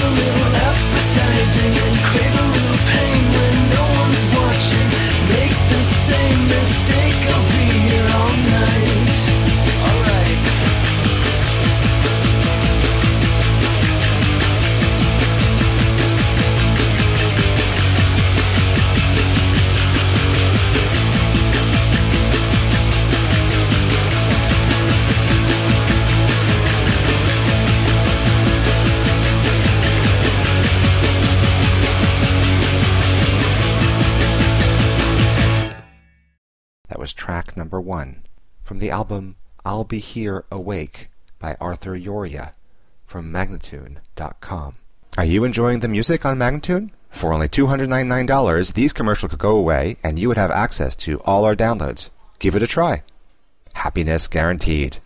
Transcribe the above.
a little appetizing and crave a little pain when no one's watching. Make the same mistake, I'll be here all night. Alright. That was track number 1 from the album I'll Be Here Awake by Arthur Yoria from Magnatune.com. Are you enjoying the music on Magnatune? For only $299, these commercials could go away and you would have access to all our downloads. Give it a try. Happiness guaranteed.